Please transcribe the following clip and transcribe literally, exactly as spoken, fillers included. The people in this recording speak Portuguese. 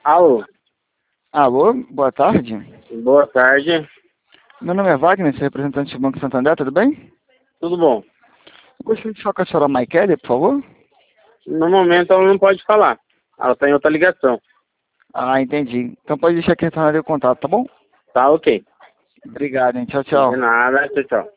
Alô? Alô, boa tarde. Boa tarde. Meu nome é Wagner, sou representante do Banco Santander, tudo bem? Tudo bom? Eu gostaria de falar com a senhora Maikele, por favor. No momento ela não pode falar. Ela está em outra ligação. Ah, entendi. Então pode deixar que retornarei o contato, tá bom? Tá ok. Obrigado, hein. Tchau, De tchau. nada, tchau, tchau.